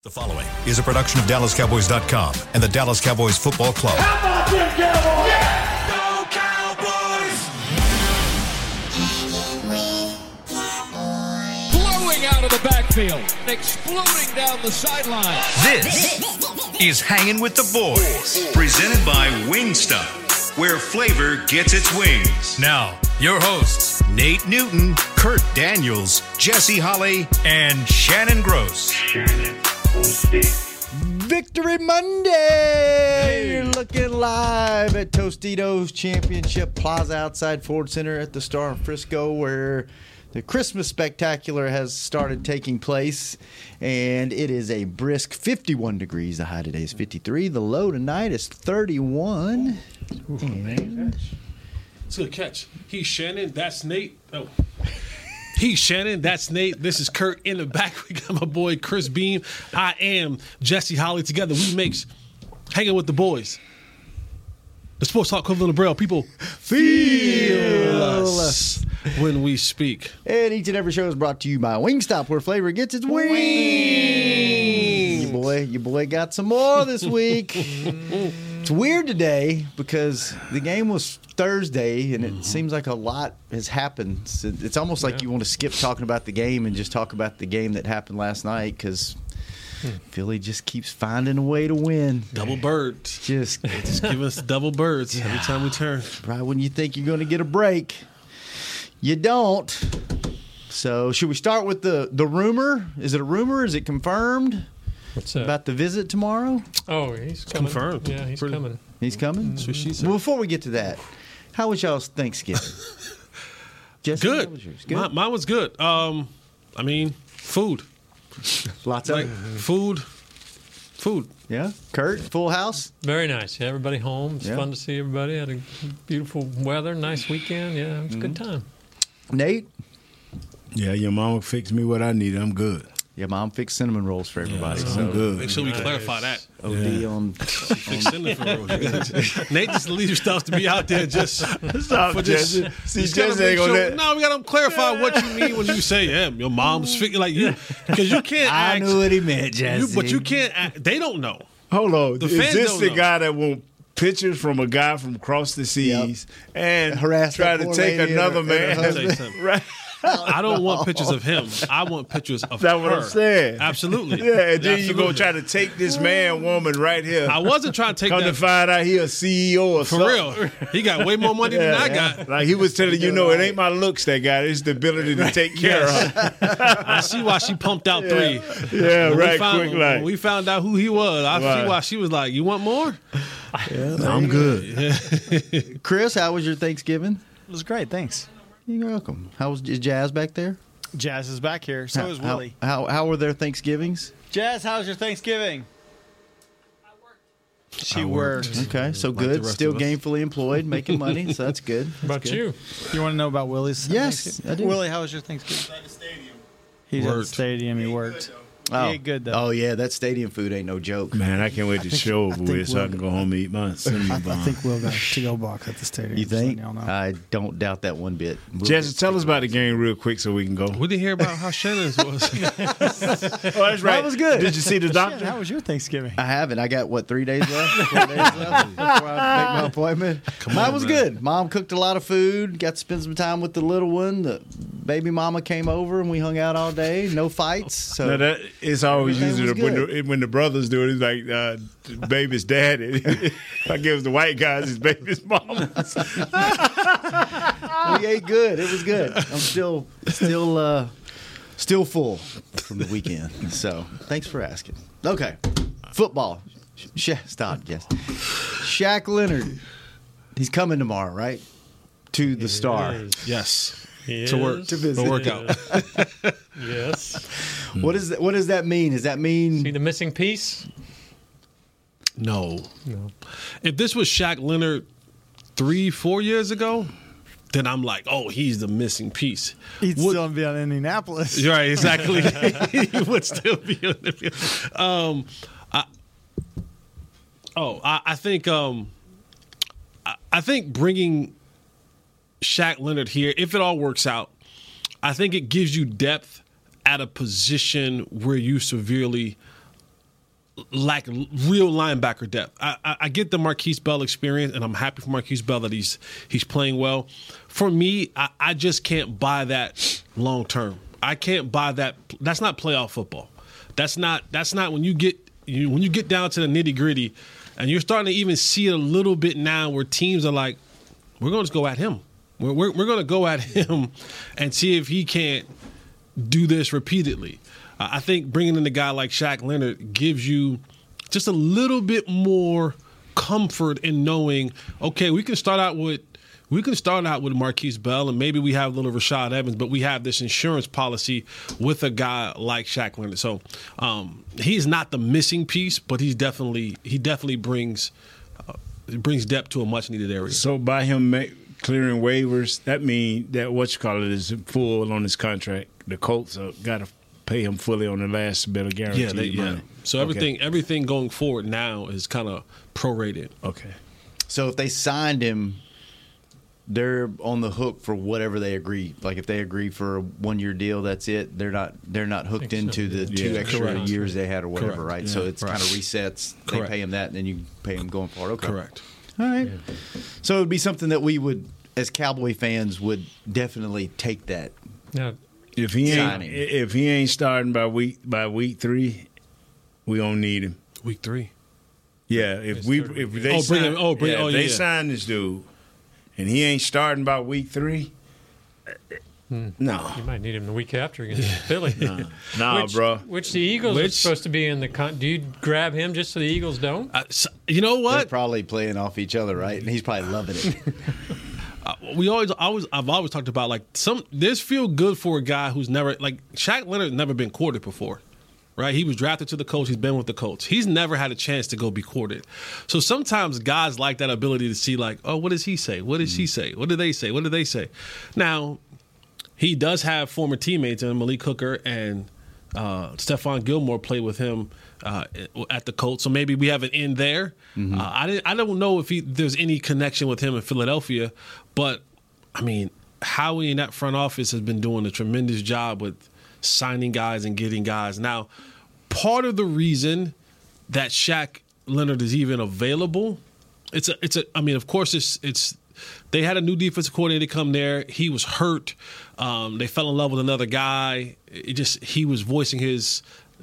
The following is a production of DallasCowboys.com and the Dallas Cowboys Football Club. How about them Cowboys? Yeah! Go Cowboys! Blowing out of the backfield, exploding down the sideline. This is Hanging with the Boys, presented by Wingstop, where flavor gets its wings. Now, your hosts, Nate Newton, Kurt Daniels, Jesse Holley, and Shannon Gross. Victory Monday! You're looking live at Tostitos Championship Plaza outside Ford Center at the Star in Frisco, where the Christmas Spectacular has started taking place. And it is a brisk 51 degrees. The high today is 53. The low tonight is 31. It's a good catch. He's Shannon. That's Nate. Oh. He's Shannon. That's Nate. This is Kurt. In the back, we got my boy Chris Beam. I am Jesse Holley. Together, we makes Hanging with the Boys. The Sports Talk equivalent of Braille. People feel us when we speak. And each and every show is brought to you by Wingstop, where flavor gets its wings. Your boy got some more this week. It's weird today because the game was Thursday, and it seems like a lot has happened. It's almost like you want to skip talking about the game and just talk about the game that happened last night because Philly just keeps finding a way to win. Double birds. Just give us double birds every time we turn. Right when you think you're going to get a break, you don't. So should we start with the rumor? Is it a rumor? Is it confirmed? What's that? About the visit tomorrow? Oh, he's coming. Confirmed. Yeah, he's coming. He's coming? That's what she said. Well, before we get to that, how was y'all's Thanksgiving? Jesse, how was yours? Good. Mine was good. I mean, food. Lots of food. Yeah. Kurt, full house? Very nice. Yeah, everybody home. It's Yeah. fun to see everybody. Had a beautiful weather, nice weekend. Yeah, it was a good time. Nate? Yeah, your mama fixed me what I needed. I'm good. Yeah, Mom fixed cinnamon rolls for everybody. I'm So good. Make sure we clarify that. OD on Fix cinnamon rolls. Nate just leaves your stuff to be out there just Stop, for just. Jesse. See, just gotta Jesse make ain't gonna sure- let- No, we gotta clarify what you mean when you say, "Yeah, your mom's fixing," like you, because you can't. I ask, knew what he meant, Jesse. but you can't. They don't know. Hold on. The Is fans this don't the know. guy that want pictures from a guy from across the seas and Harass try that to poor take lady another and her man? I'll tell you something. Right. I don't want pictures of him. I want pictures of That's her. what I'm saying. Absolutely. Yeah, and then you Absolutely. go try to take this man, woman right here. I wasn't trying to take Come to that find out he a CEO or for something. real. He got way more money than I got. Like he was telling you, it ain't my looks that got it. It's the ability to take care of her. I see why she pumped out 3. Yeah, When right, quick when like. we found out who he was, I Right. see why she was like, "You want more?" I'm good. Chris, how was your Thanksgiving? It was great, thanks. You're welcome. Is Jazz back there? Jazz is back here. So is Willie. How were their Thanksgivings? Jazz, how was your Thanksgiving? She worked. Okay, so Like the good. rest Still of us. gainfully employed, making money, so that's good. How about you? You want to know about Willie's? Yes, Thanksgiving? I do. Willie, how was your Thanksgiving? He's at the Worked. stadium. He worked. Oh. He ate good, though. Oh, yeah, that stadium food ain't no joke. Man, I can't wait to show over think with so I we'll- can go home and eat my cinnamon I bun. think Will got a to-go box at the stadium. You just letting think? y'all know. I don't doubt that one bit. Jesse, tell us about the game real quick so we can go. We didn't hear about how Shannon's was. Oh, that's right. was good. Did you see the Shit, doctor? how was your Thanksgiving? I haven't. I got, 3 days left? 4 days left before I make my appointment. Mine was man. good. Mom cooked a lot of food. Got to spend some time with the little one. The baby mama came over, and we hung out all day. No fights. So No, that it's always Everything usually was when the brothers do it. It's like baby's daddy. I give the white guys his baby's mama. we ate good. It was good. I'm still full from the weekend. So thanks for asking. Okay, football. Stop, Jess. Shaq Leonard. He's coming tomorrow, right? To the Star. Yes. Yes. To work. To visit. workout. Yes. What does that mean? Does that mean See the missing piece? No. If this was Shaq Leonard 3-4 years ago, then I'm like, oh, he's the missing piece. He'd What- still be on Indianapolis. You're right, exactly. He would still be on the field. I think bringing Shaq Leonard here, if it all works out, I think it gives you depth at a position where you severely lack real linebacker depth. I get the Marquise Bell experience, and I'm happy for Marquise Bell that he's playing well. For me, I just can't buy that long term. I can't buy that. That's not playoff football. That's not when you get down to the nitty gritty, and you're starting to even see it a little bit now where teams are like, we're going to go at him. We're going to go at him and see if he can't do this repeatedly. I think bringing in a guy like Shaq Leonard gives you just a little bit more comfort in knowing, okay, we can start out with Marquise Bell, and maybe we have a little Rashad Evans, but we have this insurance policy with a guy like Shaq Leonard. So he's not the missing piece, but he definitely brings depth to a much needed area. So by him clearing waivers, that means that is full on his contract. The Colts got to pay him fully on the last bit of guaranteed money. So everything going forward now is kind of prorated. Okay. So if they signed him, they're on the hook for whatever they agree. Like if they agree for a 1-year deal, that's it. They're not hooked into the 2 extra years they had or whatever, Correct. right? Yeah. So it's kind of resets. They pay him that, and then you pay him going forward. Okay. Correct. All right. Yeah. So it would be something that we would, as Cowboy fans, would definitely take that. Now, If he ain't starting by week 3, we don't need him. Week 3. Yeah, if they sign this dude and he ain't starting by week 3, no. You might need him the week after against Philly. Nah, bro. Which the Eagles are supposed to be in the do you grab him just so the Eagles don't? You know what? They're probably playing off each other, right? And he's probably loving it. I've always talked about like this feel good for a guy who's never like Shaq Leonard's never been courted before, right? He was drafted to the Colts. He's been with the Colts. He's never had a chance to go be courted. So sometimes guys like that ability to see like, oh, what does he say? What does she say? What do they say? What do they say? Now, he does have former teammates in Malik Hooker and Stephon Gilmore played with him at the Colts, so maybe we have an in there. Mm-hmm. I don't know if there's any connection with him in Philadelphia, but I mean, Howie in that front office has been doing a tremendous job with signing guys and getting guys. Now, part of the reason that Shaq Leonard is even available, I mean, of course, it's they had a new defensive coordinator come there. He was hurt. They fell in love with another guy. He was voicing his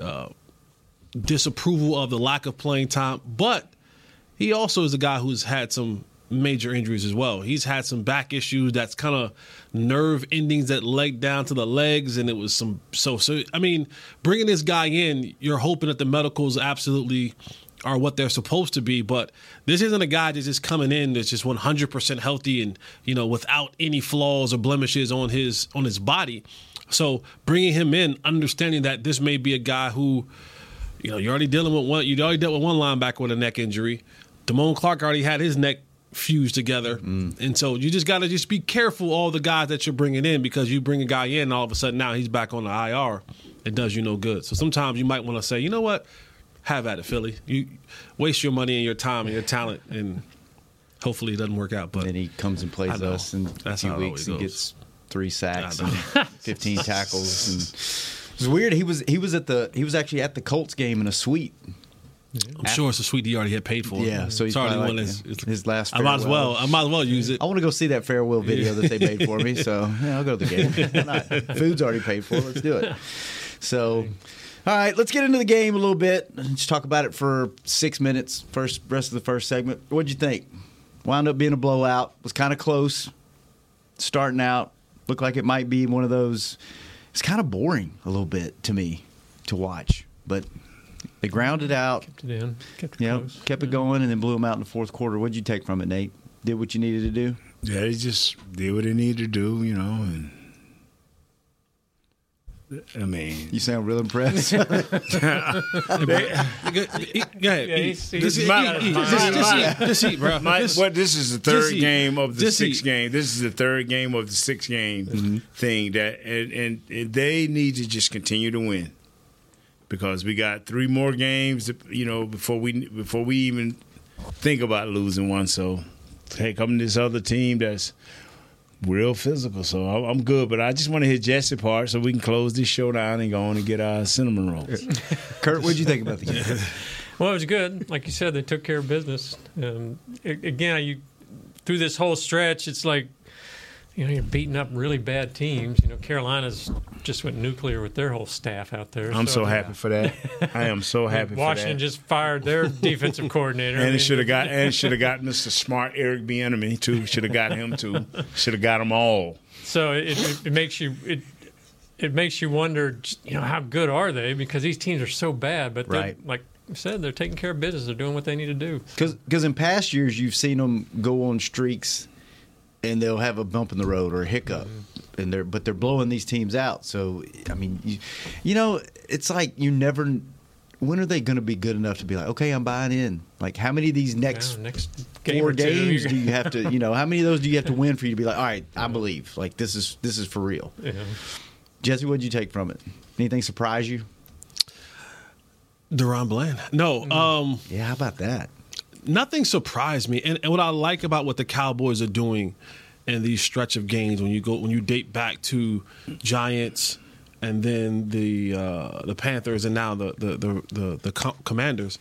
disapproval of the lack of playing time, but he also is a guy who's had some major injuries as well. He's had some back issues that's kind of nerve endings that leg down to the legs, and it was some so I mean, bringing this guy in, you're hoping that the medicals absolutely are what they're supposed to be, but this isn't a guy that's just coming in that's just 100% healthy and, you know, without any flaws or blemishes on his body. So bringing him in, understanding that this may be a guy who, you know, you already dealt with one linebacker with a neck injury. Damone Clark already had his neck fused together. And so you just got to just be careful all the guys that you're bringing in, because you bring a guy in and all of a sudden now he's back on the IR. It does you no good. So sometimes you might want to say, you know what? Have at it, Philly. You waste your money and your time and your talent, and hopefully it doesn't work out. But then he comes and plays us in a few weeks and gets 3 sacks and 15 tackles. And it was weird. He was actually at the Colts game in a suite. I'm sure it's a suite he already had paid for. Yeah, so he's probably his last farewell. I might as well use it. I want to go see that farewell video that they made for me, so yeah, I'll go to the game. Why not? Food's already paid for. Let's do it. So, all right, let's get into the game a little bit. Let's talk about it for 6 minutes. Rest of the first segment. What'd you think? Wound up being a blowout. Was kind of close. Starting out, looked like it might be one of those. It's kind of boring a little bit to me to watch, but they grounded out. Kept it in. Kept it going, and then blew them out in the fourth quarter. What'd you take from it, Nate? Did what you needed to do? Yeah, he just did what he needed to do, you know, and I mean, you sound real impressed. Go ahead. Just eat, bro. This is the third game of the 6 game. This is the third game of the 6 game thing that, and they need to just continue to win, because we got 3 more games, you know, before we even think about losing one. So, hey, come this other team that's real physical, so I'm good. But I just want to hit Jesse part so we can close this show down and go on and get our cinnamon rolls. Kurt, what'd you think about the game? Well, it was good. Like you said, they took care of business. Again, through this whole stretch, it's like, you're beating up really bad teams. Carolina's just went nuclear with their whole staff out there. I'm so happy for that. I am so happy for that. Washington just fired their defensive coordinator. And it should have got Mr. Smart Eric Bieniemy too. Should have got him too. Should have got them all. So it makes you it makes you wonder, how good are they? Because these teams are so bad, but like I said, they're taking care of business. They're doing what they need to do. Because in past years, you've seen them go on streaks, and they'll have a bump in the road or a hiccup, and they're blowing these teams out. So I mean, it's like you never. When are they going to be good enough to be like, okay, I'm buying in? Like, how many of these next game 4 games do you have to? How many of those do you have to win for you to be like, all right, I believe. Like this is for real. Yeah. Jesse, what did you take from it? Anything surprise you? Deron Bland. No. Yeah, how about that? Nothing surprised me. And what I like about what the Cowboys are doing in these stretch of games, when you date back to Giants and then the Panthers and now the Commanders,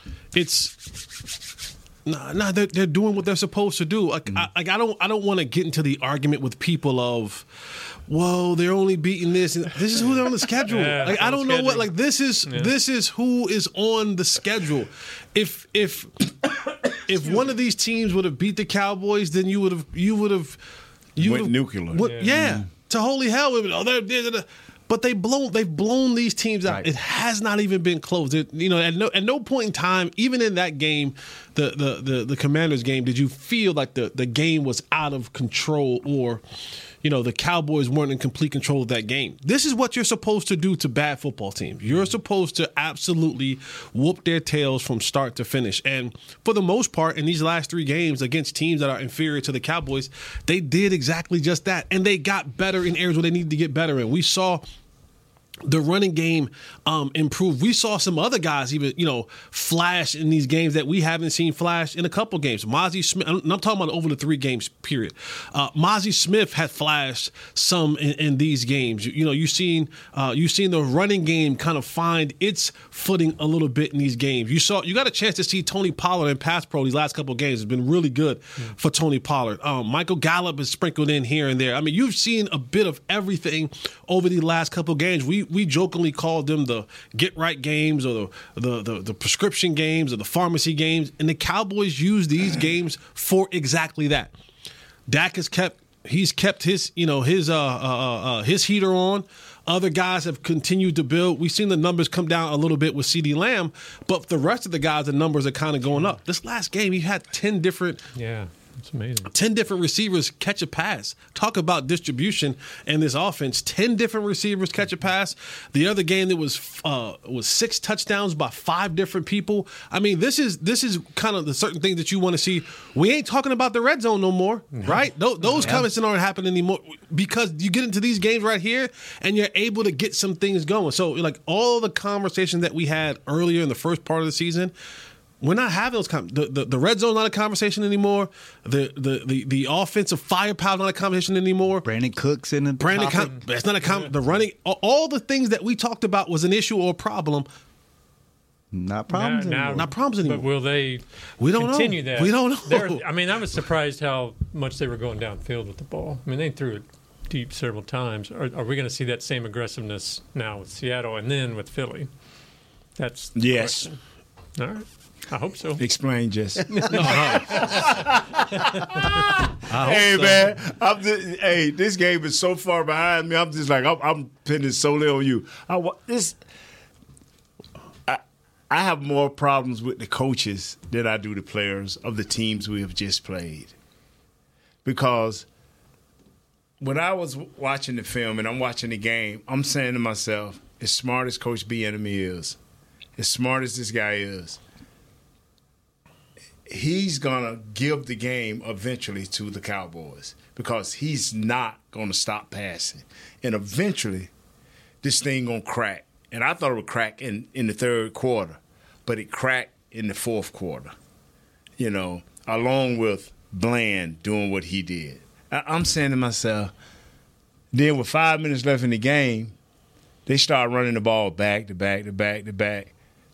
they're doing what they're supposed to do. I don't want to get into the argument with people of, whoa, they're only beating this. And this is who they're on the schedule. Yeah, I don't know what. Like this is who is on the schedule. If one of these teams would have beat the Cowboys, then you would have went nuclear. Yeah, to holy hell. But they've blown these teams out. Right. It has not even been close. At no point in time, even in that game, the Commanders game, did you feel like the game was out of control or the Cowboys weren't in complete control of that game. This is what you're supposed to do to bad football teams. You're supposed to absolutely whoop their tails from start to finish. And for the most part, in these last 3 games against teams that are inferior to the Cowboys, they did exactly just that. And they got better in areas where they needed to get better in. We saw the running game improved. We saw some other guys even, flash in these games that we haven't seen flash in a couple games. Mozzie Smith, and I'm talking about over the 3 games period. Mozzie Smith had flashed some in these games. You've seen the running game kind of find its footing a little bit in these games. You got a chance to see Tony Pollard in pass pro these last couple of games. It's been really good for Tony Pollard. Michael Gallup is sprinkled in here and there. I mean, you've seen a bit of everything over the last couple of games. We jokingly called them the get-right games or the prescription games or the pharmacy games, and the Cowboys use these games for exactly that. Dak has kept his his heater on. Other guys have continued to build. We've seen the numbers come down a little bit with CeeDee Lamb, but the rest of the guys, the numbers are kind of going up. This last game, he had 10 different. Yeah. It's amazing. 10 different receivers catch a pass. Talk about distribution in this offense. 10 different receivers catch a pass. The other game that was 6 touchdowns by 5 different people. I mean, this is kind of the certain things that you want to see. We ain't talking about the red zone no more, right? Those comments aren't happening anymore because you get into these games right here and you're able to get some things going. So, like all the conversations that we had earlier in the first part of the season, we're not having those. The red zone's not a conversation anymore. The offensive firepower not a conversation anymore. Brandon Cooks in the that's not a the running. All the things that we talked about was an issue or a problem. Not problems anymore. Not problems anymore. But will they? We don't continue know. That? We don't know. I was surprised how much they were going downfield with the ball. I mean, they threw it deep several times. Are we going to see that same aggressiveness now with Seattle and then with Philly? That's the question. All right. I hope so. Explain, Jess. Hey, man. This game is so far behind me. I'm just like, I'm pinning solely on you. I have more problems with the coaches than I do the players of the teams we have just played. Because when I was watching the film and I'm watching the game, I'm saying to myself, as smart as Coach Bieniemy is, as smart as this guy is, he's going to give the game eventually to the Cowboys because he's not going to stop passing. And eventually, this thing going to crack. And I thought it would crack in the third quarter, but it cracked in the fourth quarter, along with Bland doing what he did. I'm saying to myself, then with 5 minutes left in the game, they start running the ball back to back to back to back.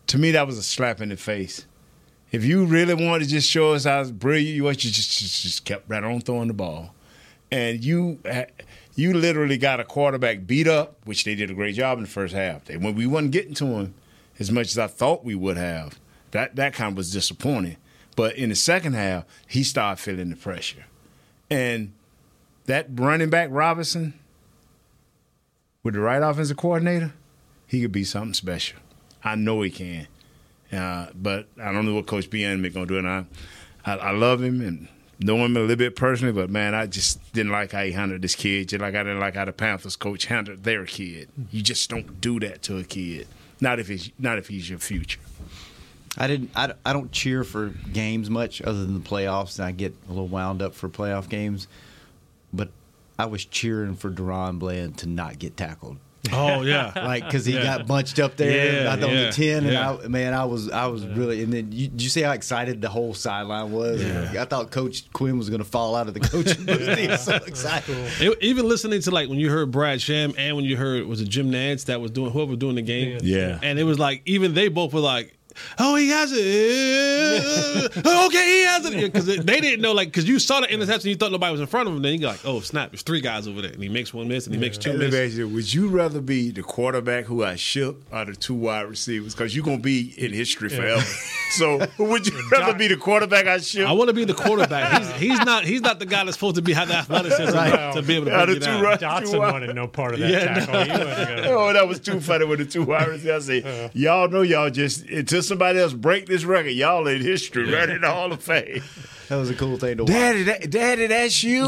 to me, that was a slap in the face. If you really wanted to just show us how brilliant you was, you just kept right on throwing the ball. And you literally got a quarterback beat up, which they did a great job in the first half. We wasn't getting to him as much as I thought we would have. That kind of was disappointing. But in the second half, he started feeling the pressure. And that running back, Robinson, with the right offensive coordinator, he could be something special. I know he can. But I don't know what Coach Bieniemy is going to do. And I love him and know him a little bit personally, but, man, I just didn't like how he handled this kid, just like I didn't like how the Panthers coach handled their kid. You just don't do that to a kid, not if he's your future. I don't cheer for games much other than the playoffs, and I get a little wound up for playoff games. But I was cheering for Deron Bland to not get tackled. Oh yeah, like because he got bunched up there. Yeah, I thought the 10, yeah. and I was really. And then did you see how excited the whole sideline was? Yeah. I thought Coach Quinn was going to fall out of the coaching booth. He was so excited. Even listening to when you heard Brad Sham and when you heard was it Jim Nantz that was doing whoever was doing the game. Yeah, and it was like even they both were like, oh, he has it. Okay, he has it. Because they didn't know, because you saw the interception and you thought nobody was in front of him. Then you go like, oh, snap, there's 3 guys over there. And he makes 1 miss and he makes 2 misses. Would you rather be the quarterback who I shook or the 2 wide receivers? Because you're going to be in history forever. So would you rather be the quarterback I shook? I want to be the quarterback. He's not the guy that's supposed to have the athleticism to be able to break it down. Dotson wanted no part of that tackle. Oh, that was too funny with the 2 wide receivers. I say, y'all know y'all just until somebody else break this record, y'all in history, right in the Hall of Fame. That was a cool thing to watch. Daddy, that's you.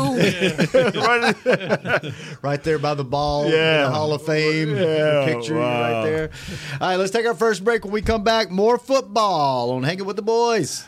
Right there by the ball, in the Hall of Fame. The picture right there. All right, let's take our first break. When we come back, more football on Hanging with the Boys.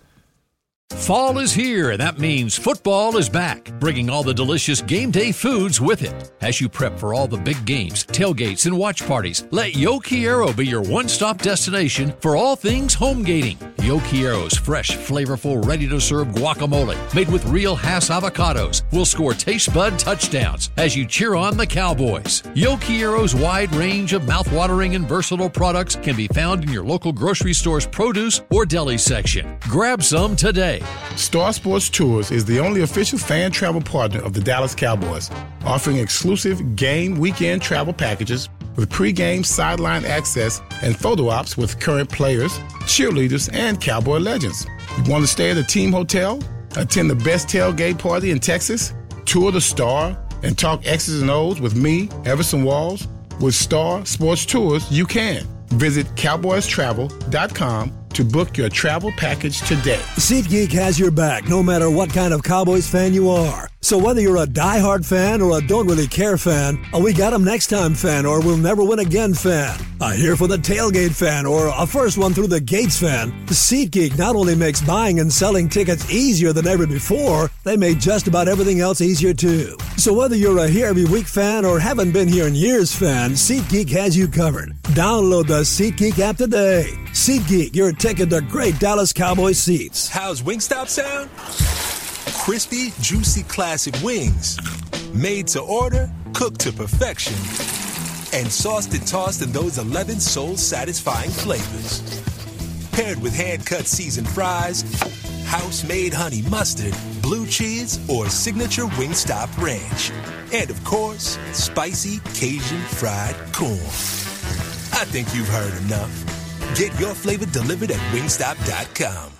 Fall is here, and that means football is back, bringing all the delicious game day foods with it. As you prep for all the big games, tailgates, and watch parties, let Yo Quiero be your one-stop destination for all things home gating. Yo Quiero's fresh, flavorful, ready-to-serve guacamole, made with real Hass avocados, will score taste bud touchdowns as you cheer on the Cowboys. Yo Quiero's wide range of mouth-watering and versatile products can be found in your local grocery store's produce or deli section. Grab some today. Star Sports Tours is the only official fan travel partner of the Dallas Cowboys, offering exclusive game weekend travel packages with pre-game sideline access and photo ops with current players, cheerleaders, and Cowboy legends. You want to stay at a team hotel, attend the best tailgate party in Texas, tour the Star, and talk X's and O's with me, Everson Walls? With Star Sports Tours, you can. Visit cowboystravel.com to book your travel package today. SeatGeek has your back no matter what kind of Cowboys fan you are. So whether you're a diehard fan or a don't really care fan, a we got 'em next time fan or we'll never win again fan, a here for the tailgate fan or a first one through the gates fan, SeatGeek not only makes buying and selling tickets easier than ever before, they made just about everything else easier too. So whether you're a here every week fan or haven't been here in years fan, SeatGeek has you covered. Download the SeatGeek app today. SeatGeek, your ticket to great Dallas Cowboys seats. How's Wingstop sound? Crispy, juicy, classic wings. Made to order, cooked to perfection. And sauced and tossed in those 11 soul-satisfying flavors. Paired with hand-cut seasoned fries, house-made honey mustard, blue cheese, or signature Wingstop ranch. And, of course, spicy Cajun fried corn. I think you've heard enough. Get your flavor delivered at Wingstop.com.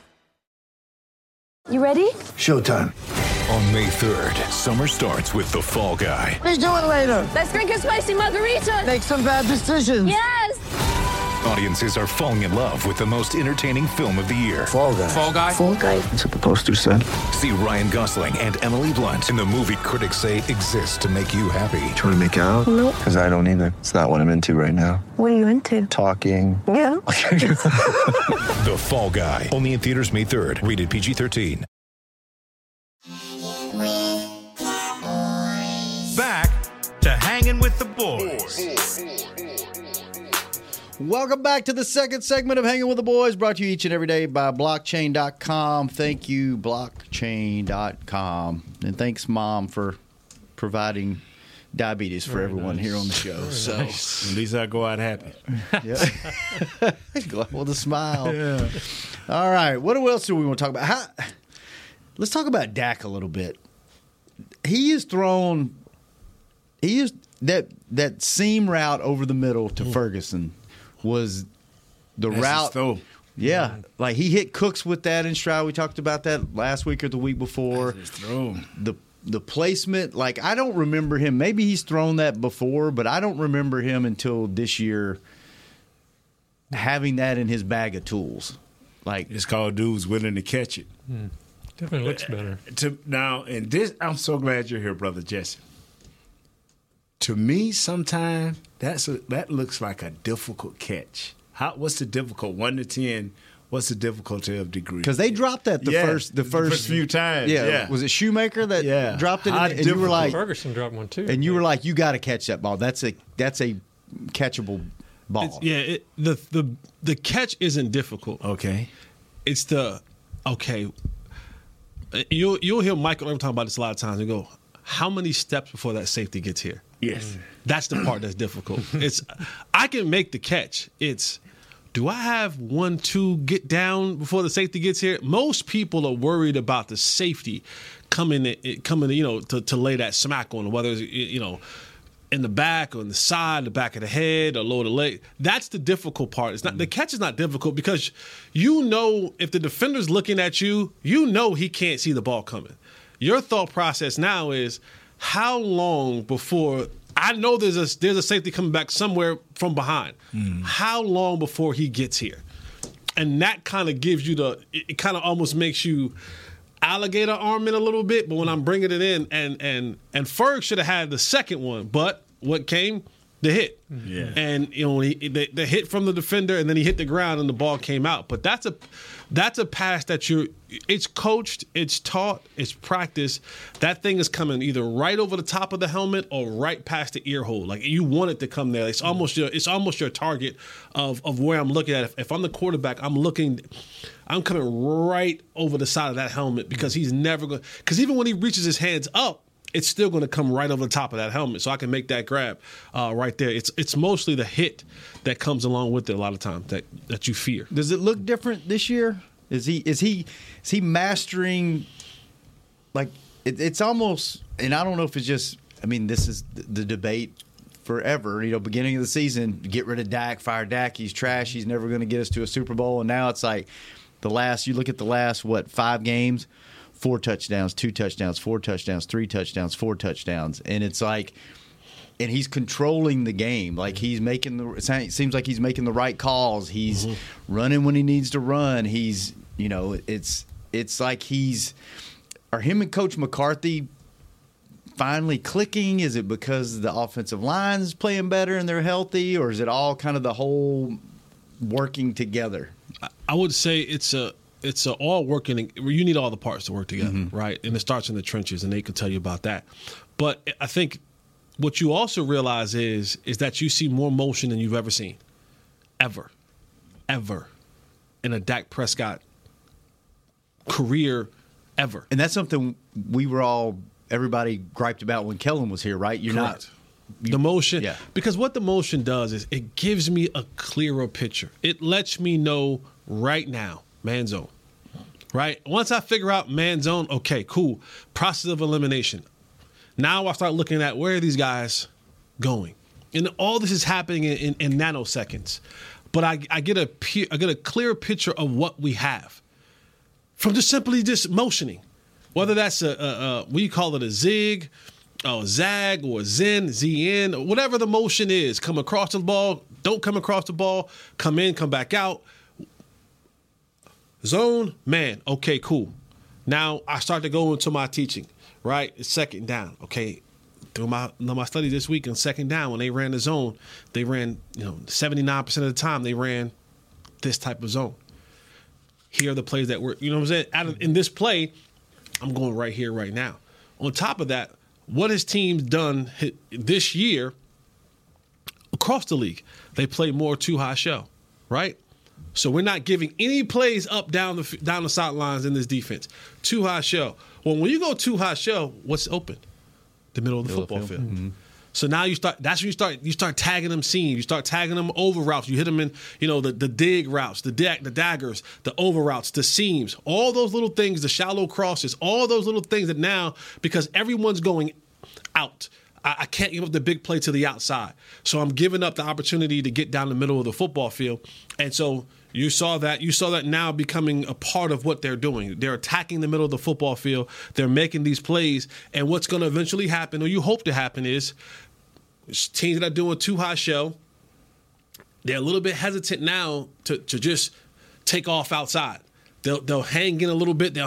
You ready? Showtime. On May 3rd, summer starts with The Fall Guy. Let's do it later. Let's drink a spicy margarita. Make some bad decisions. Yes. Audiences are falling in love with the most entertaining film of the year. Fall Guy. Fall Guy? Fall Guy. That's what the poster said. See Ryan Gosling and Emily Blunt in the movie critics say exists to make you happy. Trying to make it out? Nope. Because I don't either. It's not what I'm into right now. What are you into? Talking. Yeah. The Fall Guy. Only in theaters May 3rd. Rated PG-13. Back to Hanging with the Boys. Welcome back to the second segment of Hanging with the Boys, brought to you each and every day by Blockchain.com. Thank you, Blockchain.com. And thanks, Mom, for providing diabetes for everyone here on the show. So at least I go out happy. Go out with a smile. Yeah. All right. What else do we want to talk about? Let's talk about Dak a little bit. He is that seam route over the middle to Ferguson was the route. Yeah, like he hit Cooks with that in Stroud. We talked about that last week or the week before. The placement, like I don't remember him. Maybe he's thrown that before, but I don't remember him until this year having that in his bag of tools. Like it's called dudes willing to catch it. Definitely looks better. And this, I'm so glad you're here, Brother Jesse. To me, sometimes that looks like a difficult catch. What's the difficult? 1 to 10. What's the difficulty of degree? Because they dropped that the first few times. Yeah. Was it Shoemaker that dropped it? And you were like, Ferguson dropped one too. And you were like, you got to catch that ball. That's a catchable ball. The catch isn't difficult. Okay. It's You'll hear Michael ever talk about this a lot of times and go, how many steps before that safety gets here? Yes. That's the part that's difficult. I can make the catch. Do I have 1, 2 get down before the safety gets here? Most people are worried about the safety coming to lay that smack on, whether it's, in the back or in the side, the back of the head, or lower the leg. That's the difficult part. It's not the catch is not difficult because if the defender's looking at you, he can't see the ball coming. Your thought process now is how long before I know there's a safety coming back somewhere from behind. How long before he gets here? And that kind of gives you it kind of almost makes you alligator arm in a little bit, but when I'm bringing it in, and Ferg should have had the second one, but what came? The hit. Yeah. And the hit from the defender, and then he hit the ground and the ball came out. But that's a pass that it's coached, it's taught, it's practiced. That thing is coming either right over the top of the helmet or right past the ear hole. Like you want it to come there. It's almost your target of where I'm looking at. If I'm the quarterback, I'm coming right over the side of that helmet because he's never going. Because even when he reaches his hands up, it's still going to come right over the top of that helmet, so I can make that grab right there. It's mostly the hit that comes along with it a lot of times that you fear. Does it look different this year? Is he mastering? Like it's almost, and I don't know if it's just. I mean, this is the debate forever. Beginning of the season, get rid of Dak, fire Dak. He's trash. He's never going to get us to a Super Bowl. And now it's like you look at the last 5 games. 4 touchdowns, 2 touchdowns, 4 touchdowns, 3 touchdowns, 4 touchdowns. And it's like, and he's controlling the game. Like it seems like he's making the right calls. He's running when he needs to run. He's, it's like are him and Coach McCarthy finally clicking? Is it because the offensive line is playing better and they're healthy? Or is it all kind of the whole working together? I would say it's all working. You need all the parts to work together, right? And it starts in the trenches, and they can tell you about that. But I think what you also realize is that you see more motion than you've ever seen, ever, in a Dak Prescott career, ever. And that's something everybody griped about when Kellen was here, right? The motion, because what the motion does is it gives me a clearer picture. It lets me know right now. Man zone, right? Once I figure out man zone, okay, cool. Process of elimination. Now I start looking at where are these guys going, and all this is happening in nanoseconds. But I get a clear picture of what we have from simply motioning, whether that's we call it a zig, or zag, or zen, zn, or whatever the motion is. Come across the ball, don't come across the ball, come in, come back out. Zone, man, okay, cool. Now I start to go into my teaching, right? It's second down, okay. Through my study this week on second down, when they ran the zone, they ran 79% of the time they ran this type of zone. Here are the plays that were, you know what I'm saying? In this play, I'm going right here, right now. On top of that, what has teams done this year across the league? They play more too-high show, right? So we're not giving any plays up down the sidelines in this defense. Too high show. Well, when you go too high show, what's open? The middle of the football field. So now that's when you start tagging them seams. You start tagging them over routes. You hit them in, the dig routes, the daggers, the over routes, the seams, all those little things, the shallow crosses, all those little things that now, because everyone's going out, I can't give up the big play to the outside. So I'm giving up the opportunity to get down the middle of the football field. And so you saw that now becoming a part of what they're doing. They're attacking the middle of the football field. They're making these plays. And what's going to eventually happen, or you hope to happen, is teams that are doing too high shell, they're a little bit hesitant now to just take off outside. They'll hang in a little bit.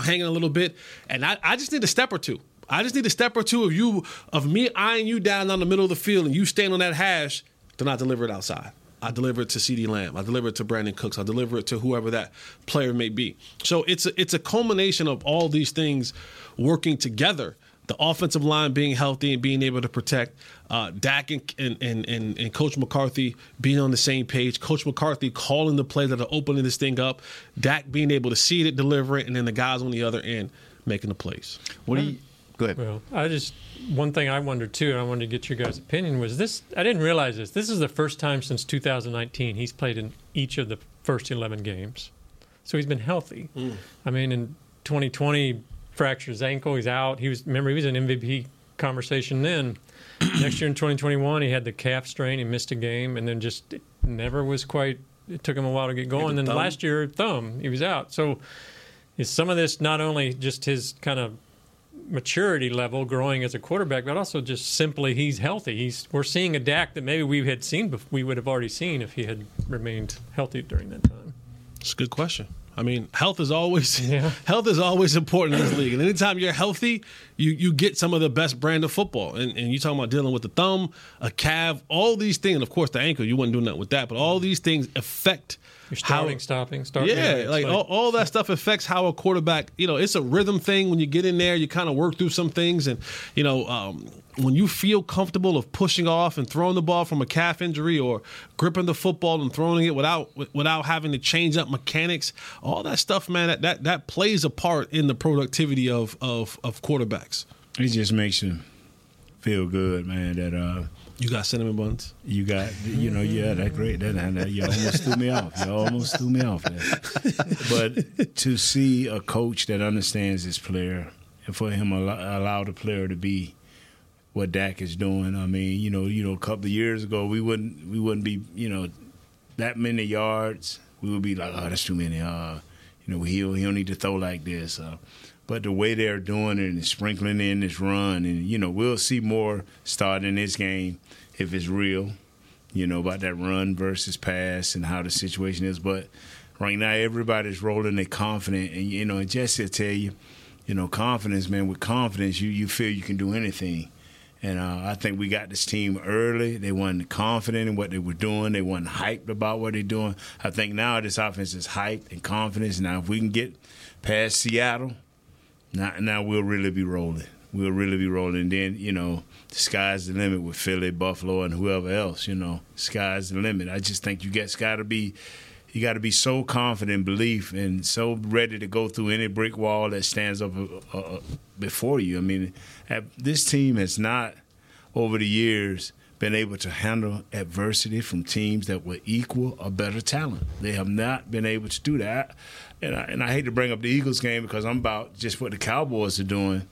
And I just need a step or two. I just need a step or two of me eyeing you down the middle of the field and you stand on that hash to not deliver it outside. I deliver it to CeeDee Lamb. I deliver it to Brandon Cooks. I deliver it to whoever that player may be. So it's a culmination of all these things working together. The offensive line being healthy and being able to protect, Dak and Coach McCarthy being on the same page, Coach McCarthy calling the plays that are opening this thing up, Dak being able to see it, deliver it, and then the guys on the other end making the plays. What do you – go ahead. Well, one thing I wondered too, and I wanted to get your guys' opinion, was this – I didn't realize this. This is the first time since 2019 he's played in each of the first 11 games. So he's been healthy. I mean, in 2020 – fractured his ankle. He's out. He was in MVP conversation then. Next year in 2021, he had the calf strain. He missed a game, and then just never was quite. It took him a while to get going. And then last year, thumb, he was out. So is some of this not only just his kind of maturity level growing as a quarterback, but also just simply he's healthy. We're seeing a Dak that maybe we would have already seen if he had remained healthy during that time. It's a good question. I mean, health is always important in this league. And anytime you're healthy, you get some of the best brand of football. And you're talking about dealing with the thumb, a calf, all these things. And, of course, the ankle, you wouldn't do nothing with that. But all these things affect You're starting. Yeah, like all that stuff affects how a quarterback, it's a rhythm thing. When you get in there, you kind of work through some things. And, when you feel comfortable of pushing off and throwing the ball from a calf injury or gripping the football and throwing it without having to change up mechanics, all that stuff, man, that plays a part in the productivity of quarterbacks. It just makes you feel good, man, that you got cinnamon buns. You got, that's great. That you almost threw me off. But to see a coach that understands his player and for him allow the player to be what Dak is doing. I mean, a couple of years ago we wouldn't be, that many yards. We would be like, oh, that's too many. He'll need to throw like this. But the way they're doing it and sprinkling in this run, and we'll see more starting in this game if it's real, about that run versus pass and how the situation is. But right now everybody's rolling their confident, and Jesse will tell you, confidence, man. With confidence, you feel you can do anything. And I think we got this team early. They weren't confident in what they were doing. They weren't hyped about what they're doing. I think now this offense is hyped and confidence. Now if we can get past Seattle, now we'll really be rolling. We'll really be rolling. And then, the sky's the limit with Philly, Buffalo, and whoever else. Sky's the limit. I just think you got to be so confident in belief and so ready to go through any brick wall that stands up before you. I mean, this team has not, over the years, been able to handle adversity from teams that were equal or better talent. They have not been able to do that. And I hate to bring up the Eagles game because I'm about just what the Cowboys are doing,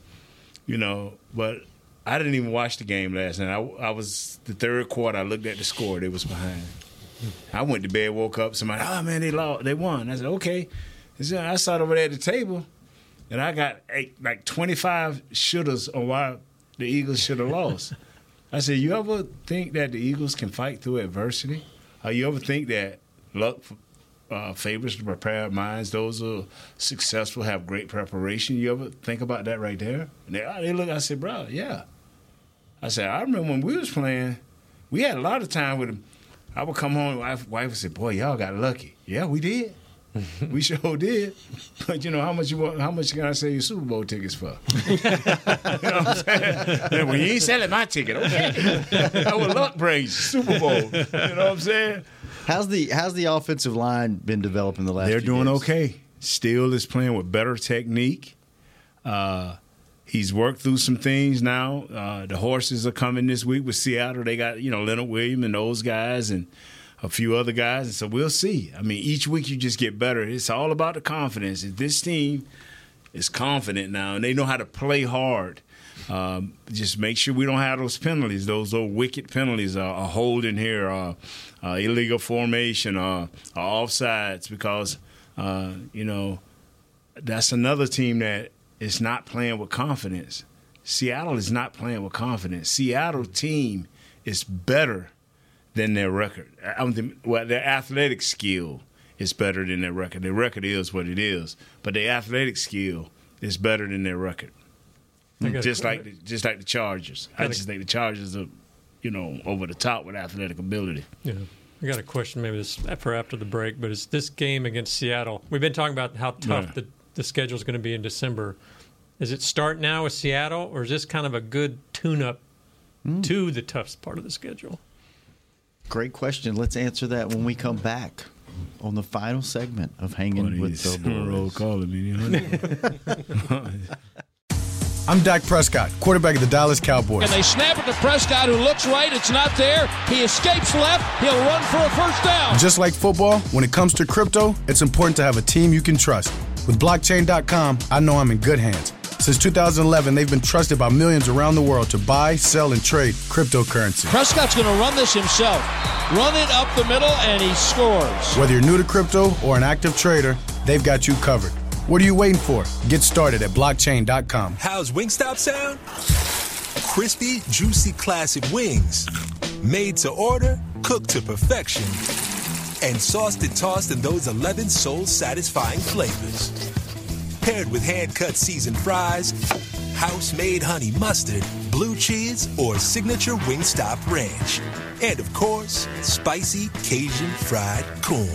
but I didn't even watch the game last night. I was the third quarter. I looked at the score. They was behind. I went to bed, woke up, somebody, oh, man, they lost. They won. I said, okay. I sat over there at the table, and I got like 25 shouldas on why the Eagles should have lost. I said, you ever think that the Eagles can fight through adversity? Or you ever think that luck favors the prepared minds? Those who are successful have great preparation. You ever think about that right there? And they look, I said, bro, yeah. I said, I remember when we was playing, we had a lot of time with them. I would come home and my wife would say, boy, y'all got lucky. Yeah, we did. We sure did. But, how much can I sell your Super Bowl tickets for? You know what I'm saying? Well, you ain't selling my ticket. Okay. That's what luck brings, Super Bowl. You know what I'm saying? How's the offensive line been developing the last few They're doing games? okay. Steele is playing with better technique. He's worked through some things now. The horses are coming this week with Seattle. They got, Leonard Williams and those guys and a few other guys. And so we'll see. I mean, each week you just get better. It's all about the confidence. If this team is confident now and they know how to play hard, just make sure we don't have those penalties, those old wicked penalties, a holding here, illegal formation, offsides, because, that's another team that is not playing with confidence. Seattle is not playing with confidence. Seattle team is better than their record. Their athletic skill is better than their record. Their record is what it is, but their athletic skill is better than their record. Just like the Chargers. I just think the Chargers are, over the top with athletic ability. Yeah. I got a question maybe this for after the break, but is this game against Seattle, we've been talking about how tough the schedule is going to be in December. Is it start now with Seattle, or is this kind of a good tune-up to the toughest part of the schedule? Great question. Let's answer that when we come back on the final segment of Hanging with the Boys. Calling me, I'm Dak Prescott, quarterback of the Dallas Cowboys. And they snap it to Prescott, who looks right. It's not there. He escapes left. He'll run for a first down. Just like football, when it comes to crypto, it's important to have a team you can trust. With Blockchain.com, I know I'm in good hands. Since 2011, they've been trusted by millions around the world to buy, sell, and trade cryptocurrency. Prescott's going to run this himself. Run it up the middle, and he scores. Whether you're new to crypto or an active trader, they've got you covered. What are you waiting for? Get started at Blockchain.com. How's Wingstop sound? Crispy, juicy, classic wings. Made to order, cooked to perfection. And sauced and tossed in those 11 soul-satisfying flavors. Paired with hand-cut seasoned fries, house-made honey mustard, blue cheese, or signature Wingstop ranch. And, of course, spicy Cajun fried corn.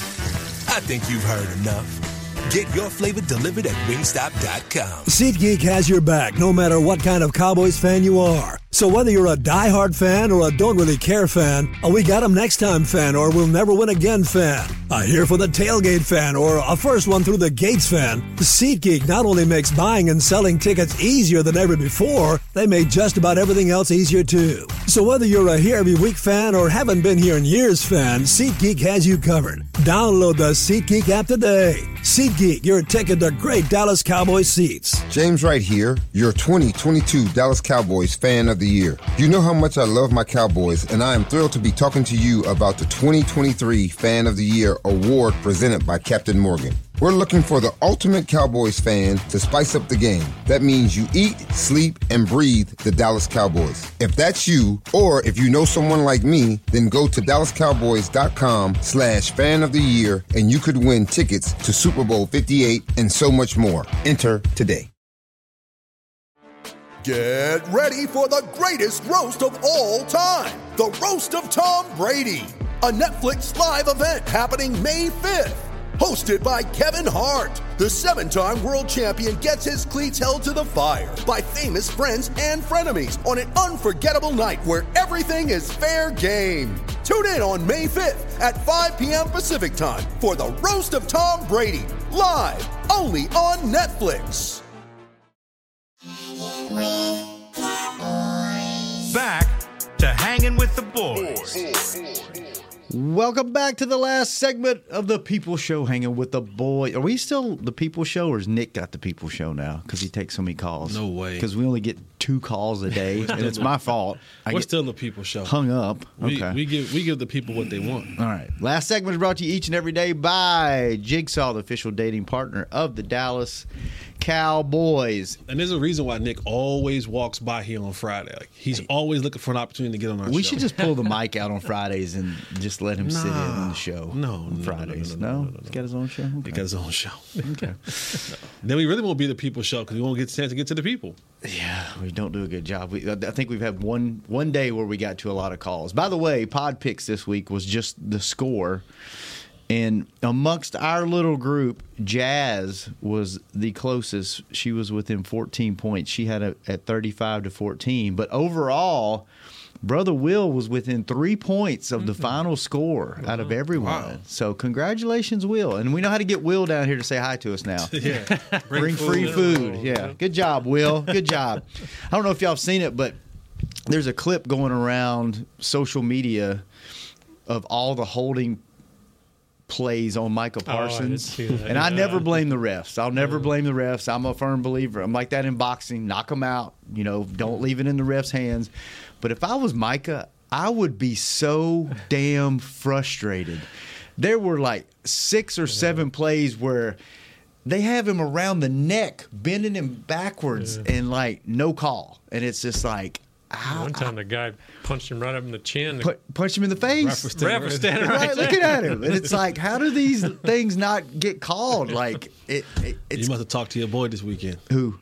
I think you've heard enough. Get your flavor delivered at Wingstop.com. SeatGeek has your back no matter what kind of Cowboys fan you are. So whether you're a diehard fan or a don't really care fan, a we got 'em next time fan or we'll never win again fan, a here for the tailgate fan or a first one through the gates fan, SeatGeek not only makes buying and selling tickets easier than ever before, they make just about everything else easier too. So whether you're a here every week fan or haven't been here in years fan, SeatGeek has you covered. Download the SeatGeek app today. SeatGeek, your ticket to great Dallas Cowboys seats. James Wright here, your 2022 Dallas Cowboys Fan of the Year. You know how much I love my Cowboys, and I am thrilled to be talking to you about the 2023 Fan of the Year award presented by Captain Morgan. We're looking for the ultimate Cowboys fan to spice up the game. That means you eat, sleep, and breathe the Dallas Cowboys. If that's you, or if you know someone like me, then go to DallasCowboys.com/fan of the year, and you could win tickets to Super Bowl 58 and so much more. Enter today. Get ready for the greatest roast of all time, the Roast of Tom Brady, a Netflix live event happening May 5th. Hosted by Kevin Hart, the 7-time world champion gets his cleats held to the fire by famous friends and frenemies on an unforgettable night where everything is fair game. Tune in on May 5th at 5 p.m. Pacific time for the Roast of Tom Brady, live only on Netflix. Back to Hanging with the Boys. Welcome back to the last segment of the People Show, Hanging with the Boys. Are we still the People Show, or has Nick got the People Show now because he takes so many calls? No way. Because we only get 2 calls a day, and it's my fault. We're still the People Show. Hung up. Okay. We give the people what they want. All right. Last segment is brought to you each and every day by Jigsaw, the official dating partner of the Dallas Cowboys. And there's a reason why Nick always walks by here on Friday. Like, he's always looking for an opportunity to get on our show. We should just pull the mic out on Fridays and just let him sit in on the show. No, Fridays. No? He's got his own show? Okay. He got his own show. Okay. Then we really won't be the People Show because we won't get a chance to get to the people. Yeah, we don't do a good job. I think we've had one day where we got to a lot of calls. By the way, Pod Picks this week was just the score. And amongst our little group, Jazz was the closest. She was within 14 points. She had at 35-14. But overall, Brother Will was within 3 points of the final score out of everyone. Wow. So congratulations, Will. And we know how to get Will down here to say hi to us now. Yeah. Bring free food. Yeah. Good job, Will. Good job. I don't know if y'all have seen it, but there's a clip going around social media of all the holding plays on Micah Parsons. And I never blame the refs. I'll never blame the refs. I'm a firm believer. I'm like that in boxing. Knock them out. Don't leave it in the refs' hands. But if I was Micah, I would be so damn frustrated. There were like 6 or 7 plays where they have him around the neck, bending him backwards, and like no call. And it's just like, one time the guy punched him right up in the chin. Punched him in the face. Ref was standing right looking at him. And it's like, how do these things not get called? Like you must have talked to your boy this weekend. Who?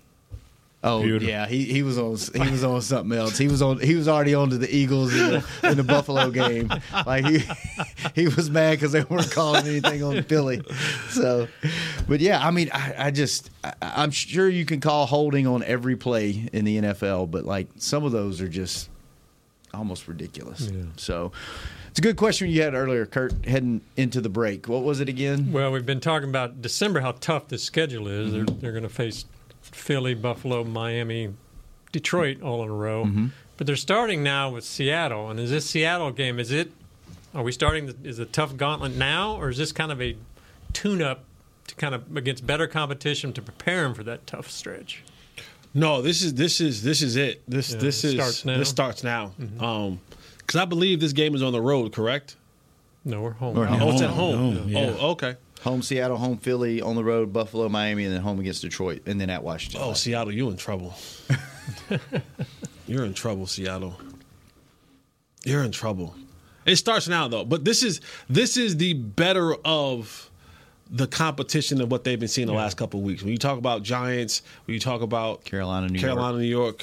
Oh, beautiful. Yeah, he was on something else. He was already on to the Eagles in the Buffalo game. Like he was mad because they weren't calling anything on Philly. So, but yeah, I mean, I'm sure you can call holding on every play in the NFL, but like some of those are just almost ridiculous. Yeah. So. It's a good question you had earlier, Kurt, heading into the break. What was it again? Well, we've been talking about December, how tough this schedule is. Mm-hmm. They're going to face Philly, Buffalo, Miami, Detroit all in a row. Mm-hmm. But they're starting now with Seattle. And is this Seattle game, is a tough gauntlet now, or is this kind of a tune-up to kind of against better competition to prepare them for that tough stretch? No, this is it. This starts now. Mm-hmm. Because I believe this game is on the road, correct? No, we're home. It's at home. Yeah. Oh, okay. Home Seattle, home Philly, on the road Buffalo, Miami, and then home against Detroit, and then at Washington. Oh, Seattle, you in trouble. You're in trouble, Seattle. You're in trouble. It starts now though, but this is the better of the competition of what they've been seeing the last couple of weeks. When you talk about Giants, when you talk about Carolina, New York,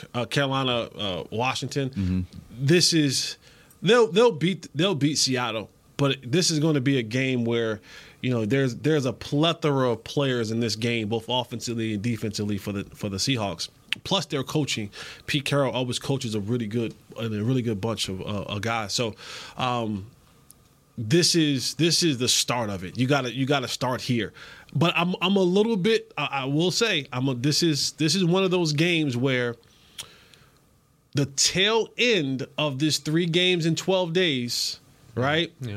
Washington, mm-hmm. This is they'll beat Seattle, but this is going to be a game where there's a plethora of players in this game, both offensively and defensively for the Seahawks. Plus, their coaching. Pete Carroll always coaches a really good bunch of guys. So, this is the start of it. You gotta start here. But I'm a little bit. I will say this is one of those games where the tail end of this 3 games in 12 days, right? Yeah.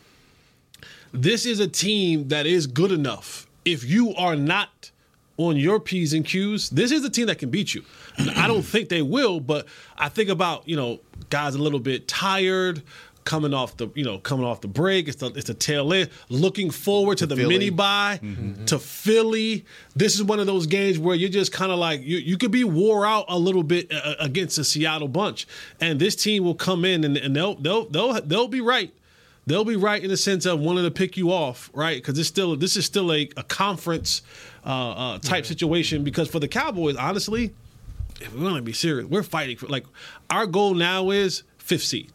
This is a team that is good enough. If you are not on your P's and Q's, this is a team that can beat you. I don't think they will, but I think about, guys a little bit tired, coming off the break. It's the tail end, looking forward to the Philly. mini bye, mm-hmm. to Philly. This is one of those games where you're just kind of like you could be wore out a little bit against a Seattle bunch, and this team will come in and they'll be right. They'll be right in the sense of wanting to pick you off, right? Because this is still a conference type situation. Because for the Cowboys, honestly, if we want to be serious, we're fighting for our goal now is 5th seed,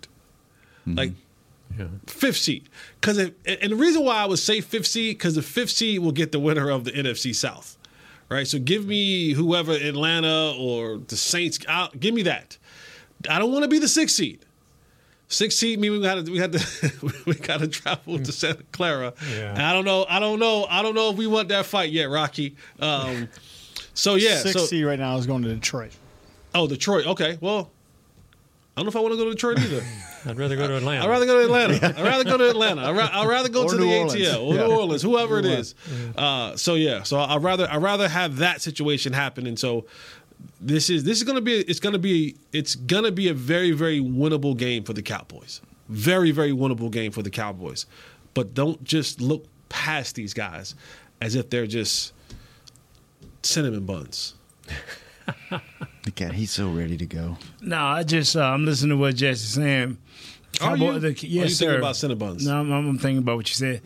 mm-hmm. 5th seed. Because and the reason why I would say 5th seed, because the 5th seed will get the winner of the NFC South, right? So give me whoever, Atlanta or the Saints, give me that. I don't want to be the 6th seed. 6th seed mean we got to travel to Santa Clara. Yeah. And I don't know if we want that fight yet, Rocky. So yeah, 6th seed right now is going to Detroit. Oh, Detroit. Okay, well, I don't know if I want to go to Detroit either. I'd rather go to Atlanta. I'd rather go to Atlanta. I'd rather go to Atlanta. I'd rather go to the ATL or New Orleans, whoever it is. So I'd rather have that situation happen, and so. This is going to be a very, very winnable game for the Cowboys. Very, very winnable game for the Cowboys. But don't just look past these guys as if they're just cinnamon buns. God, he's so ready to go. No, I just I'm listening to what Jesse's saying. Are you? Yes, Are you sir. thinking about cinnamon buns? No, I'm thinking about what you said.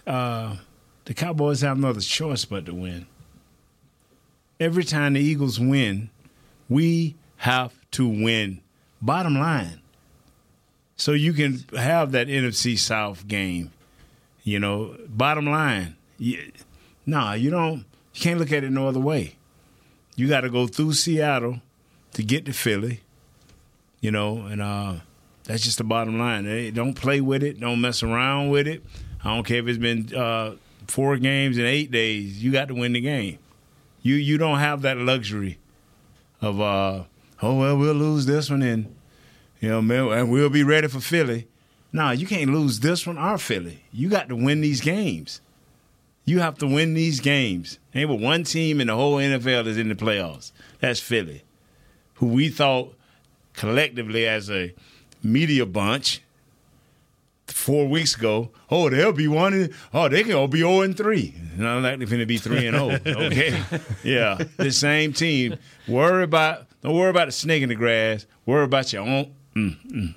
The Cowboys have no other choice but to win. Every time the Eagles win, we have to win. Bottom line. So you can have that NFC South game. Bottom line. You can't look at it no other way. You got to go through Seattle to get to Philly. and that's just the bottom line. They don't play with it. Don't mess around with it. I don't care if it's been 4 games in 8 days. You got to win the game. You don't have that luxury of, we'll lose this one and we'll be ready for Philly. No, you can't lose this one or Philly. You got to win these games. You have to win these games. Ain't but one team in the whole NFL that's in the playoffs. That's Philly, who we thought collectively as a media bunch 4 weeks ago, they'll be they can all be 0-3. Not likely going to be 3-0. Okay, yeah, the same team. Don't worry about the snake in the grass. Worry about your own.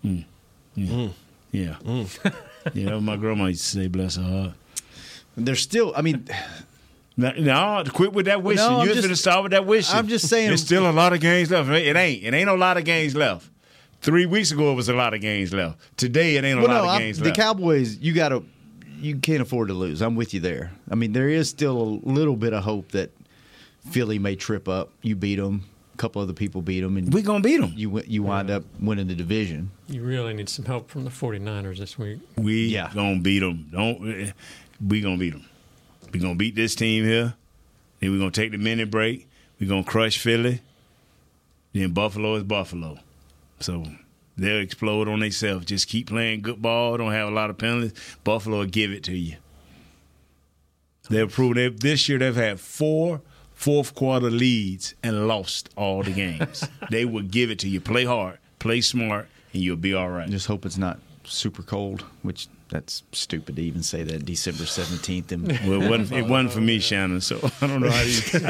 Yeah. My grandma used to say, bless her heart. There's still, no, quit with that wishing. You're going to start with that wishing. I'm just saying. There's still a lot of games left. It ain't a lot of games left. 3 weeks ago, it was a lot of games left. Today, it ain't a lot of games left. The Cowboys, you can't afford to lose. I'm with you there. There is still a little bit of hope that Philly may trip up. You beat them. A couple other people beat them. And we're going to beat them. You wind up winning the division. You really need some help from the 49ers this week. We going to beat them. We going to beat them. We're going to beat this team here. Then we're going to take the minute break. We're going to crush Philly. Then Buffalo is Buffalo. So they'll explode on themselves. Just keep playing good ball. Don't have a lot of penalties. Buffalo will give it to you. They'll prove this year they've had 4 fourth-quarter leads and lost all the games. They will give it to you. Play hard, play smart, and you'll be all right. Just hope it's not super cold, which that's stupid to even say that December 17th. Well, it wasn't for me, Shannon, so I don't know how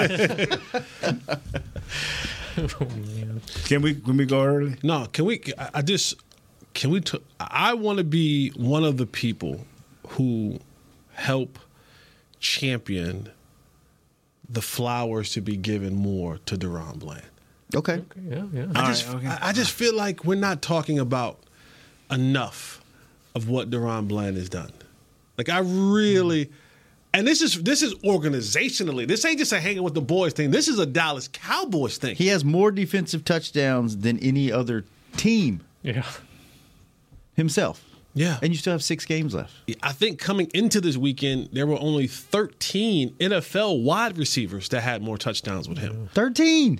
you Can we go early? No, can we? I want to be one of the people who help champion the flowers to be given more to DaRon Bland. Okay. Yeah. I just feel like we're not talking about enough of what DaRon Bland has done. Like I really, and this is organizationally. This ain't just a hanging with the boys thing. This is a Dallas Cowboys thing. He has more defensive touchdowns than any other team. Yeah. Himself. Yeah. And you still have 6 games left. I think coming into this weekend, there were only 13 NFL wide receivers that had more touchdowns with him. 13.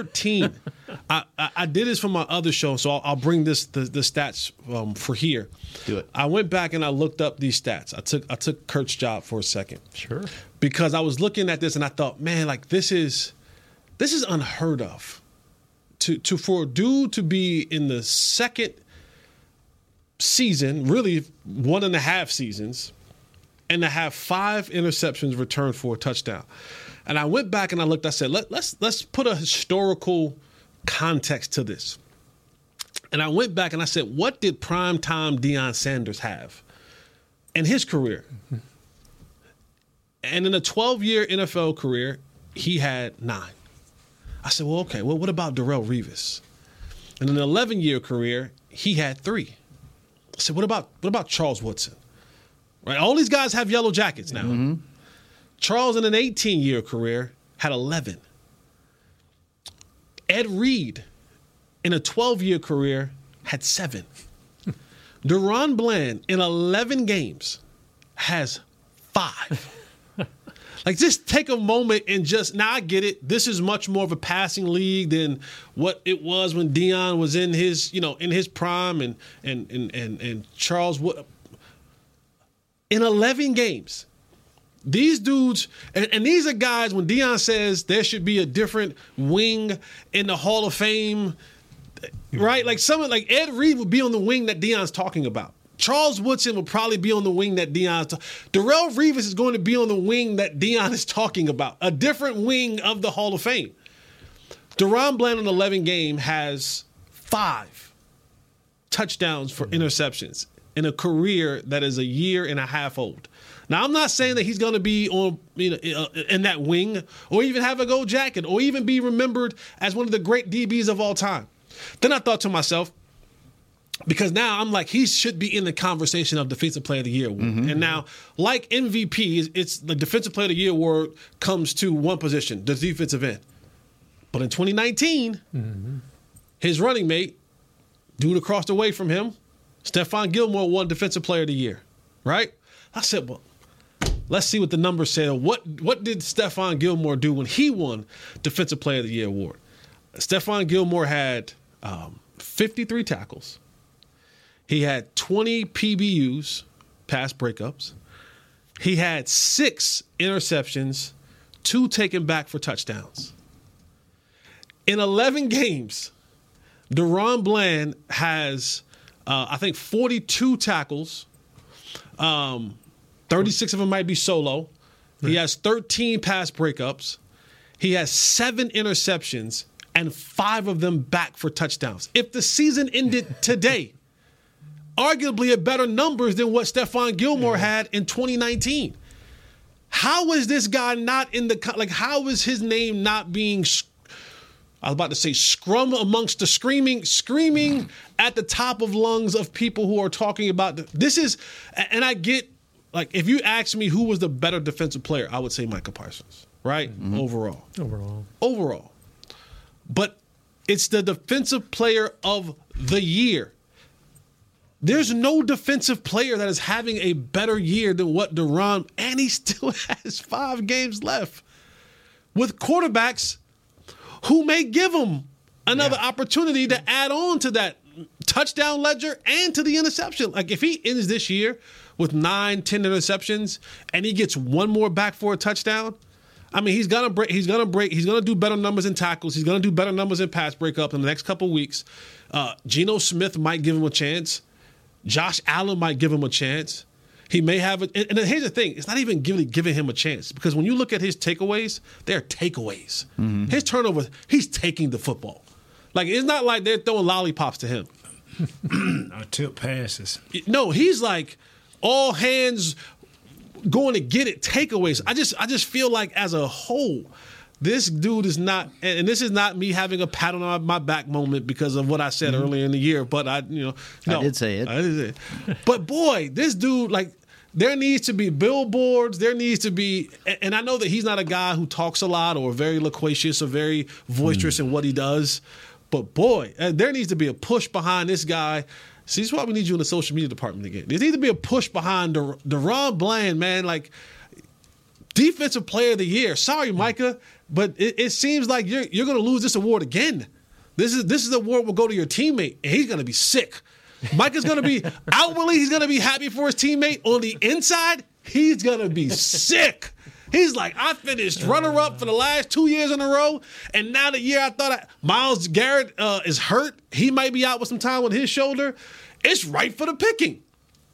I did this for my other show, so I'll bring the stats for here. Do it. I went back and I looked up these stats. I took Kurt's job for a second. Sure. Because I was looking at this and I thought, man, like this is unheard of. For a dude to be in the second season, really 1.5 seasons, and to have 5 interceptions returned for a touchdown. And I went back and I looked, I said, let's put a historical context to this. And I went back and I said, what did primetime Deion Sanders have in his career? And in a 12-year NFL career, he had 9. I said, well, okay, well, what about Darrelle Revis? In an 11-year career, he had 3. I said, what about Charles Woodson? Right, all these guys have yellow jackets now. Mm-hmm. Charles, in an 18-year career, had 11. Ed Reed, in a 12-year career, had 7. DaRon Bland, in 11 games, has 5. Like, just take a moment and now I get it. This is much more of a passing league than what it was when Deion was in his prime and Charles Wood. In 11 games, these dudes, and these are guys, when Deion says there should be a different wing in the Hall of Fame, right? Like someone like Ed Reed would be on the wing that Deion's talking about. Charles Woodson will probably be on the wing that Deion's Darrelle Revis is going to be on the wing that Deion is talking about, a different wing of the Hall of Fame. DaRon Bland in 11 game has 5 touchdowns for interceptions in a career that is a year and a half old. Now, I'm not saying that he's going to be on in that wing or even have a gold jacket or even be remembered as one of the great DBs of all time. Then I thought to myself, because now I'm like, he should be in the conversation of Defensive Player of the Year award. Mm-hmm. And now, like MVP, it's the Defensive Player of the Year award comes to one position, the defensive end. But in 2019, his running mate, Dude across the way from him, Stephon Gilmore won Defensive Player of the Year, right? I said, well, let's see what the numbers say. What did Stephon Gilmore do when he won Defensive Player of the Year award? Stephon Gilmore had 53 tackles. He had 20 PBUs, pass breakups. He had 6 interceptions, 2 taken back for touchdowns. In 11 games, DaRon Bland has, I think, 42 tackles. 36 of them might be solo. He has 13 pass breakups. He has 7 interceptions and 5 of them back for touchdowns. If the season ended today, arguably a better numbers than what Stephon Gilmore had in 2019. How is this guy not in the, like, how is his name not being, I was about to say scrum amongst the screaming at the top of lungs of people who are talking about this is, and I get, like, if you ask me who was the better defensive player, I would say Micah Parsons, right? Mm-hmm. Overall. But it's the defensive player of the year. There's no defensive player that is having a better year than what DaRon, and he still has 5 games left with quarterbacks who may give him another opportunity to add on to that touchdown ledger and to the interception. Like, if he ends this year with 9-10 interceptions and he gets one more back for a touchdown, I mean, he's gonna do better numbers in tackles. He's gonna do better numbers in pass breakup in the next couple of weeks. Geno Smith might give him a chance. Josh Allen might give him a chance. He may have it. And here's the thing. It's not even giving him a chance, because when you look at his takeaways, they're takeaways. Mm-hmm. His turnovers, he's taking the football. Like, it's not like they're throwing lollipops to him. Or tip passes. No, he's like all hands going to get it takeaways. I just feel like as a whole, this dude is not, and this is not me having a pat on my back moment because of what I said earlier in the year, but I did say it. But boy, this dude, like, there needs to be billboards. There needs to be, and I know that he's not a guy who talks a lot or very loquacious or very boisterous in what he does, but boy, there needs to be a push behind this guy. See, this is why we need you in the social media department again. There needs to be a push behind DaRon Bland, man, like, Defensive Player of the Year. Sorry, Micah, but it seems like you're going to lose this award again. This is the award will go to your teammate, and he's going to be sick. Micah's going to be outwardly, he's going to be happy for his teammate. On the inside, he's going to be sick. He's like, I finished runner-up for the last 2 years in a row, and now the year I thought Myles Garrett is hurt. He might be out with some time with his shoulder. It's right for the picking.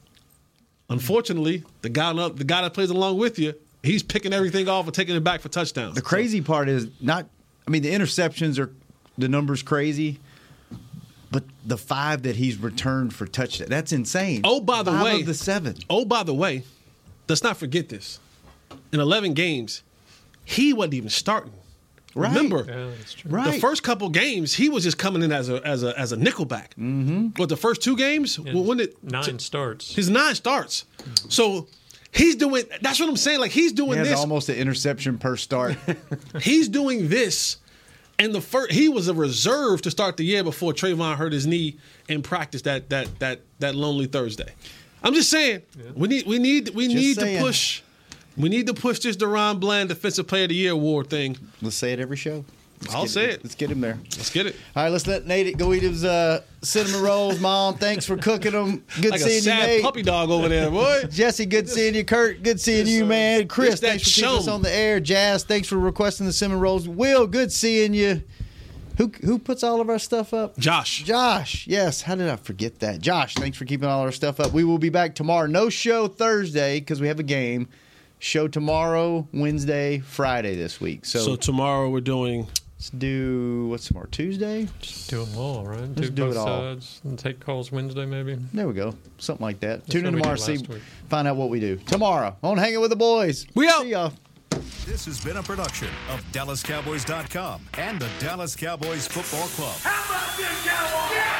Unfortunately, the guy that plays along with you, he's picking everything off and taking it back for touchdowns. The crazy part is the interceptions are, the number's crazy, but the 5 that he's returned for touchdown, that's insane. Oh, by the way. 5 of the 7. Oh, by the way, let's not forget this. In 11 games, he wasn't even starting. Right. Remember, that's true. Right. The first couple games, he was just coming in as a nickelback. Mm-hmm. But the first 2 games, when it 9 starts. His 9 starts. So he's doing. That's what I'm saying. Like, he's doing this. Almost an interception per start. He's doing this, and he was a reserve to start the year before Trayvon hurt his knee in practice that lonely Thursday. I'm just saying, we need to push. We need to push this DaRon Bland Defensive Player of the Year award thing. Let's say it every show. I'll say it. Let's get him there. Let's get it. All right, let's let Nate go eat his cinnamon rolls. Mom, thanks for cooking them. Good like seeing a sad you, Nate. Puppy dog over there, boy. Jesse, good seeing you. Kurt, good seeing you, man. Chris, thanks for keeping us on the air. Jazz, thanks for requesting the cinnamon rolls. Will, good seeing you. Who puts all of our stuff up? Josh. Yes. How did I forget that? Josh, thanks for keeping all our stuff up. We will be back tomorrow. No show Thursday because we have a game. Show tomorrow, Wednesday, Friday this week. So tomorrow we're doing. Let's do what's tomorrow? Tuesday. Just do them all, right? Let's do both it all. Sides and take calls Wednesday, maybe. There we go. Something like that. That's Tune in tomorrow. Find out what we do tomorrow on Hanging with the Boys. We out. See y'all. This has been a production of DallasCowboys.com and the Dallas Cowboys Football Club. How about this, Cowboys? Yeah!